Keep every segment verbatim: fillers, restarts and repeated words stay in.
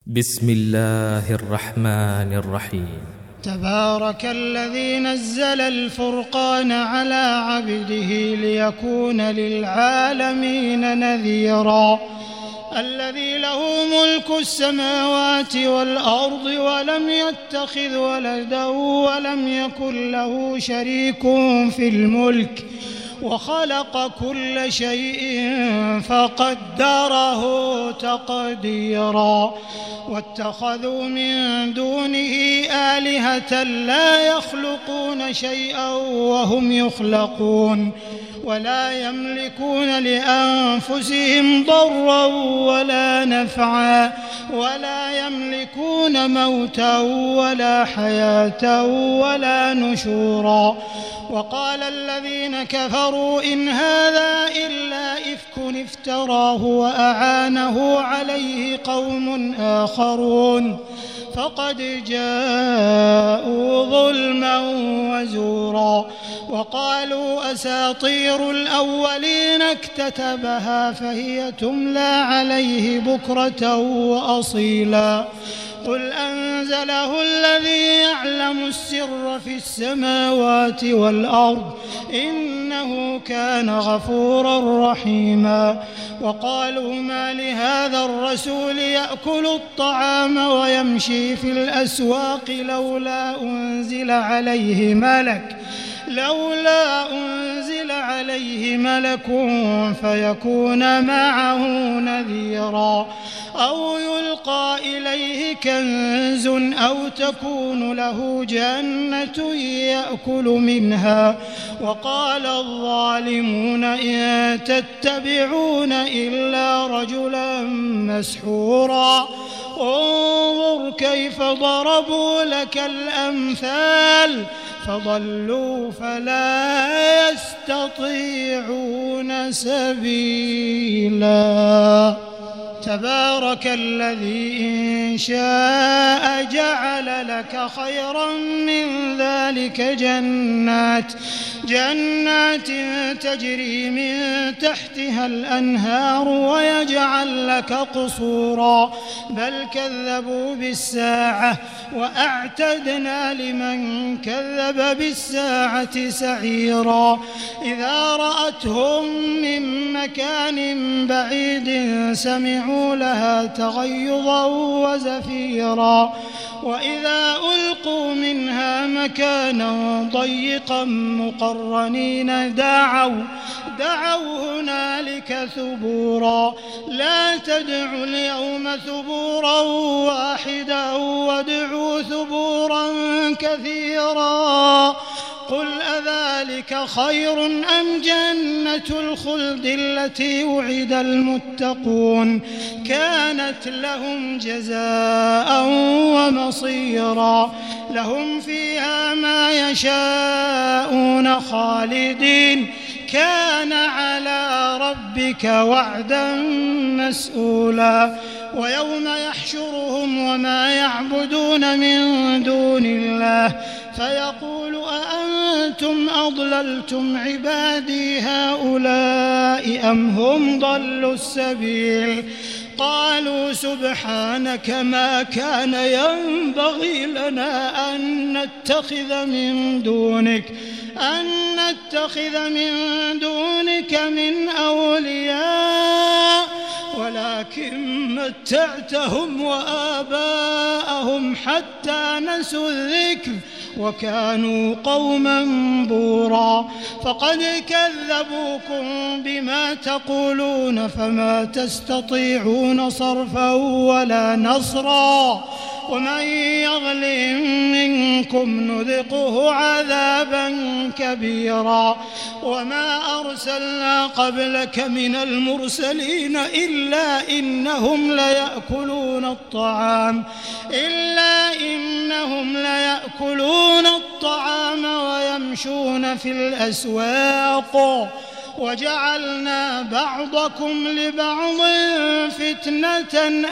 بسم الله الرحمن الرحيم. تبارك الذي نزل الفرقان على عبده ليكون للعالمين نذيرا. الذي له ملك السماوات والأرض ولم يتخذ ولدا ولم يكن له شريك في الملك وخلق كل شيء فقدره تقديرا. واتخذوا من دونه آلهة لا يخلقون شيئا وهم يخلقون ولا يملكون لأنفسهم ضرا ولا نفعا ولا يملكون موتا ولا حياة ولا نشورا. وقال الذين كفروا إن هذا إلا إفك افتراه وأعانه عليه قوم آخرون فقد جاءوا ظلما وزورا. وقالوا أساطير الأولين اكتتبها فهي تملى عليه بكرة وأصيلا. قل أنزله الذي يعلم السر في السماوات والأرض إنه كان غفورا رحيما. وقالوا ما لهذا الرسول يأكل الطعام ويمشي في الأسواق لولا أنزل عليه ملك لولا أنزل عليه ملك فيكون معه نذيرا أو يلقى إليه كنز أو تكون له جنة يأكل منها. وقال الظالمون إن تتبعون إلا رجلا مسحورا. انظر كيف ضربوا لك الأمثال فضلوا فلا يستطيعون سبيلا. تبارك الذي إن شاء جعل لك خيرا من ذلك جنات جنات تجري من تحتها الأنهار ويجعل لك قصورا بل كذبوا بالساعة وأعتدنا لمن كذب بالساعة سعيرا. إذا رأتهم من مكان بعيد سمعوا لها تغيظا وزفيرا وإذا ألقوا منها مكانا ضيقا مقرنين دعوا دعوا هنالك ثبورا. لا تدعوا اليوم ثبورا واحدا وادعوا ثبورا كثيرا. قل أذلك خير أم جنة الخلد التي وعد المتقون كانت لهم جزاء ومصيرا. لهم فيها ما يشاءون خالدين كان على ربك وعدا مسئولا. ويوم يحشرهم وما يعبدون من دون الله فيقول أأنتم أضللتم عبادي هؤلاء أم هم ضلوا السبيل. قالوا سبحانك ما كان ينبغي لنا أن نتخذ من دونك أن نتخذ من دونك من أولياء ولكن متعتهم وآباءهم حتى نسوا الذكر وكانوا قوما بورا. فقد كذبوكم بما تقولون فما تستطيعون صرفا ولا نصرا. ومن يظلم منكم نذقه عذابا كبيرا. وما أرسلنا قبلك من المرسلين إلا إنهم ليأكلون الطعام إلا إنهم ليأكلون الطعام ويمشون في الأسواق وجعلنا بعضكم لبعض فتنة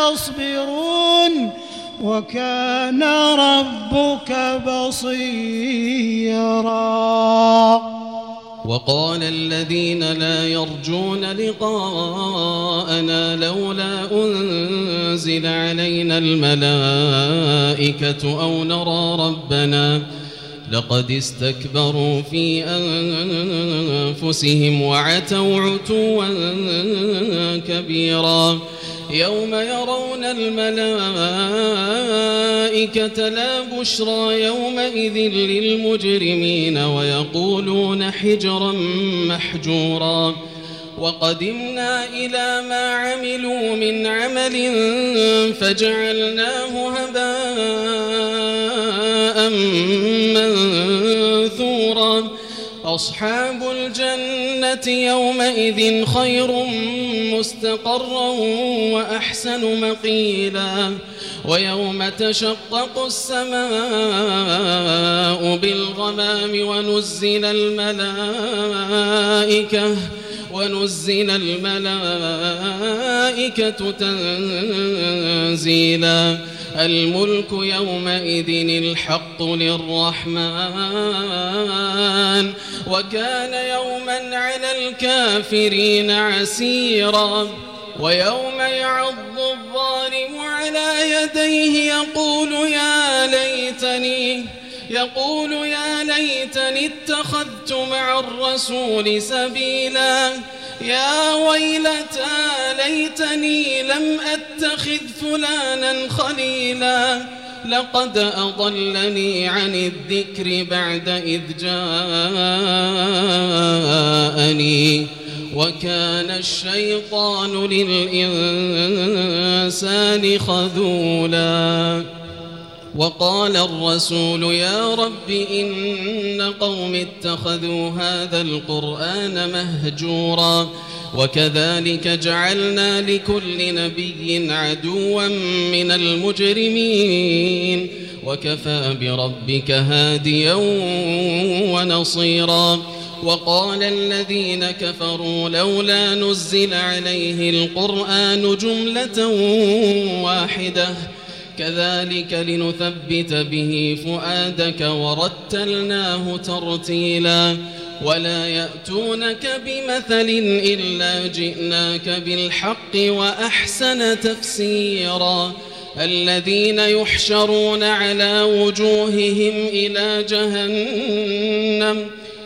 أتصبرون وكان ربك بصيرا. وقال الذين لا يرجون لقاءنا لولا أنزل علينا الملائكة أو نرى ربنا لقد استكبروا في أنفسهم وعتوا عتوا كبيرا يوم يرون الملائكة لا بشرى يومئذ للمجرمين ويقولون حجرا محجورا وقدمنا إلى ما عملوا من عمل فجعلناه هباء منثورا أصحاب الجنة يومئذ خير مستقرا وأحسن مقيلا ويوم تشقق السماء بالغمام ونزل الملائكة ونزل الملائكة تنزيلا الملك يومئذ الحق للرحمن وكان يوما على الكافرين عسيرا ويوم يعض الظالم على يديه يقول يا ليتني يقول يا ليتني اتخذت مع الرسول سبيلا يا ويلتى ليتني لم أتخذ فلانا خليلا لقد أضلني عن الذكر بعد إذ جاءني وكان الشيطان للإنسان خذولا وقال الرسول يا رب إن قوم اتخذوا هذا القرآن مهجورا وكذلك جعلنا لكل نبي عدوا من المجرمين وكفى بربك هاديا ونصيرا وقال الذين كفروا لولا نزل عليه القرآن جملة واحدة كذلك لنثبت به فؤادك ورتلناه ترتيلا ولا يأتونك بمثل إلا جئناك بالحق وأحسن تفسيرا الذين يحشرون على وجوههم إلى جهنم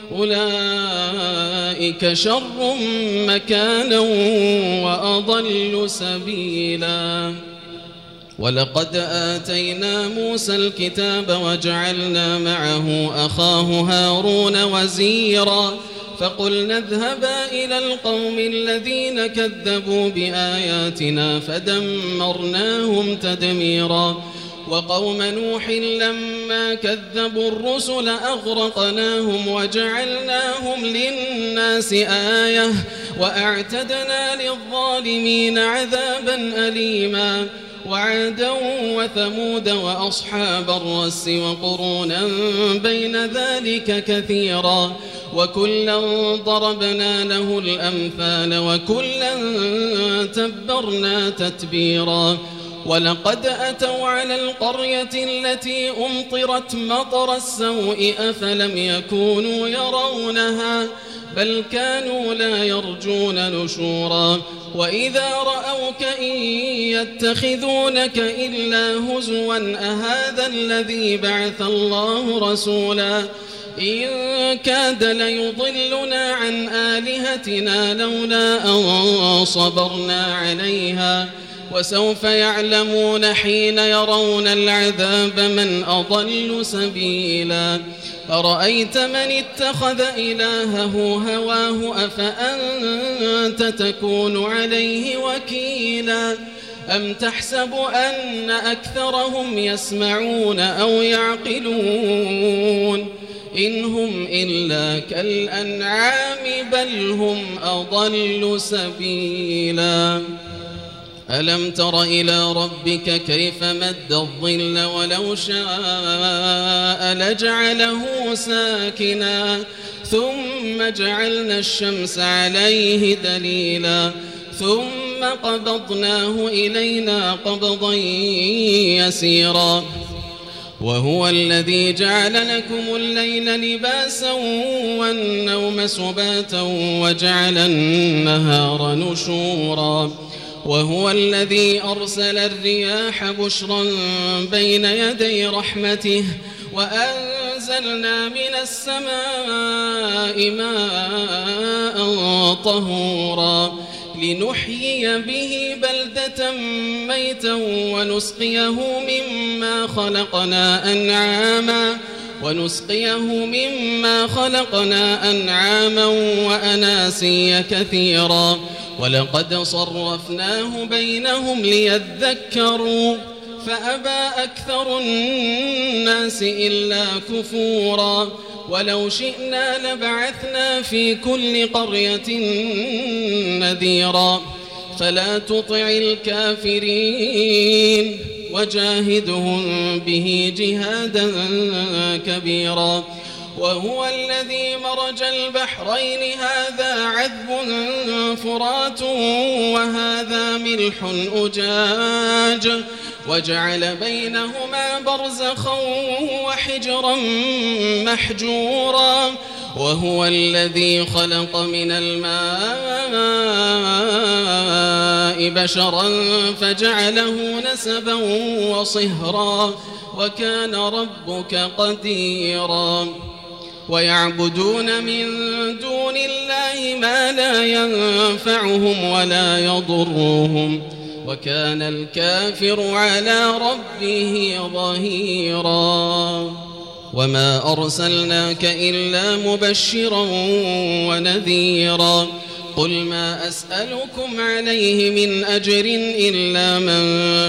أولئك شر مكانا وأضل سبيلا ولقد آتينا موسى الكتاب وجعلنا معه أخاه هارون وزيرا فقلنا اذهبا إلى القوم الذين كذبوا بآياتنا فدمرناهم تدميرا وقوم نوح لما كذبوا الرسل أغرقناهم وجعلناهم للناس آية وأعتدنا للظالمين عذابا أليما وعادا وثمود وأصحاب الرس وقرونا بين ذلك كثيرا وكلا ضربنا له الأمثال وكلا تبرنا تتبيرا ولقد أتوا على القرية التي أمطرت مطر السوء أفلم يكونوا يرونها بل كانوا لا يرجون نشورا وإذا رأوك إن يتخذونك إلا هزوا أهذا الذي بعث الله رسولا إن كاد ليضلنا عن آلهتنا لولا أن صبرنا عليها وسوف يعلمون حين يرون العذاب من أضل سبيلا أرأيت من اتخذ إلهه هواه أفأنت تكون عليه وكيلا أم تحسب أن أكثرهم يسمعون أو يعقلون إن هم إلا كالأنعام بل هم أضل سبيلا ألم تر إلى ربك كيف مد الظل ولو شاء لجعله ساكنا ثم جعلنا الشمس عليه دليلا ثم قبضناه إلينا قبضا يسيرا وهو الذي جعل لكم الليل لباسا والنوم سباتا وجعل النهار نشورا وهو الذي أرسل الرياح بشرا بين يدي رحمته وأنزلنا من السماء ماء طهورا لنحيي به بلدة ميتا ونسقيه مما خلقنا أنعاما ونسقيه مما خلقنا أنعاما وأناسيا كثيرا ولقد صرفناه بينهم ليذكروا فأبى أكثر الناس إلا كفورا ولو شئنا لبعثنا في كل قرية نذيرا فلا تطع الكافرين وجاهدهم به جهادا كبيرا وهو الذي مرج البحرين هذا عذب فرات وهذا ملح أجاج وجعل بينهما برزخا وحجرا محجورا وهو الذي خلق من الماء بشرا فجعله نسبا وصهرا وكان ربك قديرا ويعبدون من دون الله ما لا ينفعهم ولا يضرهم وكان الكافر على ربه ظهيرا وما أرسلناك إلا مبشرا ونذيرا قل ما أسألكم عليه من أجر إلا من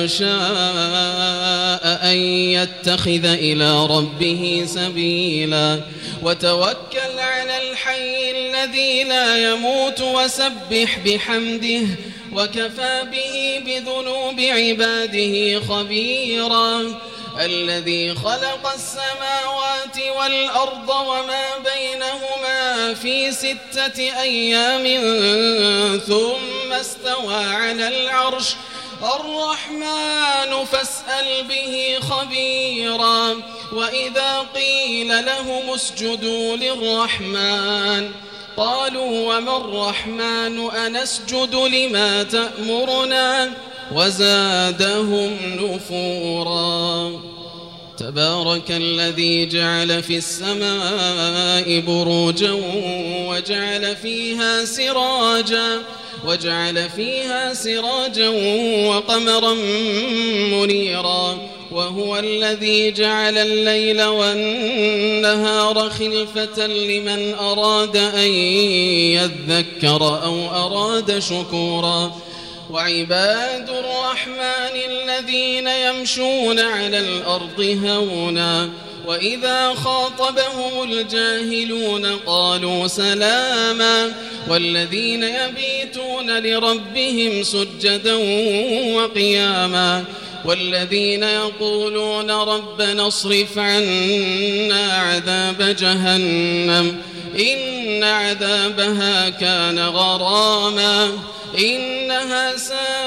شاء أن يتخذ إلى ربه سبيلا وتوكل على الحي الذي لا يموت وسبح بحمده وكفى به بذنوب عباده خبيرا الذي خلق السماوات والأرض وما بينهما في ستة أيام ثم استوى على العرش الرحمن فاسأل به خبيرا وإذا قيل لهم اسجدوا للرحمن قالوا وما الرحمن أنسجد لما تأمرنا وزادهم نفورا تبارك الذي جعل في السماء بروجا وجعل فيها سراجا وجعل فيها سراجا وقمرا منيرا وهو الذي جعل الليل والنهار خلفة لمن أراد أن يذكر أو أراد شكورا وعباد الرحمن الذين يمشون على الأرض هونا وإذا خاطبهم الجاهلون قالوا سلاما والذين يبيتون لربهم سجدا وقياما والذين يقولون ربنا اصرف عنا عذاب جهنم إن عذابها كان غراما إنها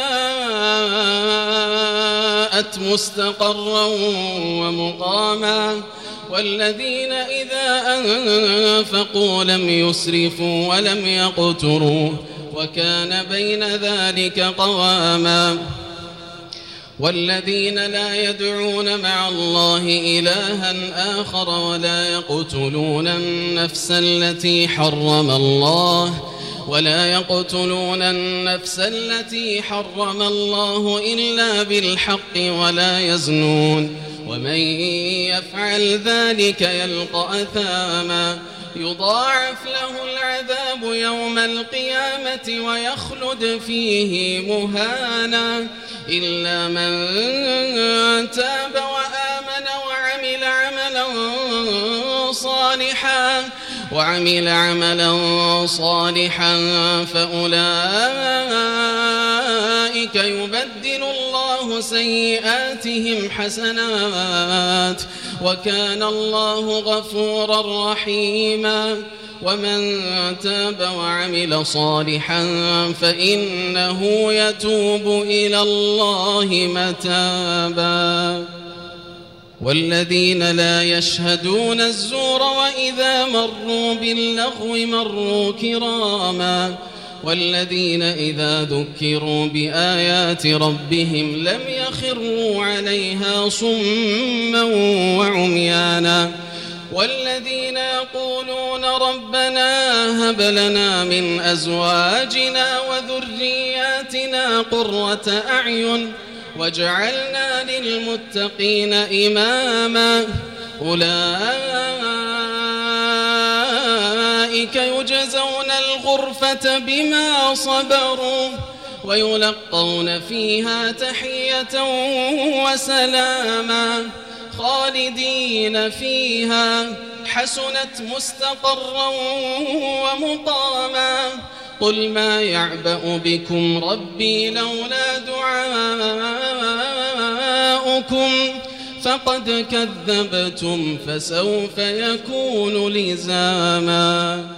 ساءت مستقرا ومقاما والذين إذا أنفقوا لم يسرفوا ولم يقتروا وكان بين ذلك قواما والذين لا يدعون مع الله إلها آخر ولا يقتلون النفس التي حرم الله ولا يقتلون النفس التي حرم الله إلا بالحق ولا يزنون ومن يفعل ذلك يلقى أثاما يضاعف له العذاب يوم القيامة ويخلد فيه مهانا إلا من تاب وآمن وعمل عملا صالحا وعمل عملا صالحا فأولئك يبدل الله سيئاتهم حسنات وكان الله غفورا رحيما ومن تاب وعمل صالحا فإنه يتوب إلى الله متابا والذين لا يشهدون الزور وإذا مروا باللغو مروا كراما والذين إذا ذكروا بآيات ربهم لم يخروا عليها صما وعميانا والذين يقولون ربنا هب لنا من أزواجنا وذرياتنا قرة أعين واجعلنا للمتقين إماما أولئك يجزون الغرفة بما صبروا ويلقون فيها تحية وسلاما خالدين فيها حسنت مستقرا ومقاما قل ما يعبأ بكم ربي لولا دعاؤكم فقد كذبتم فسوف يكون لزاما.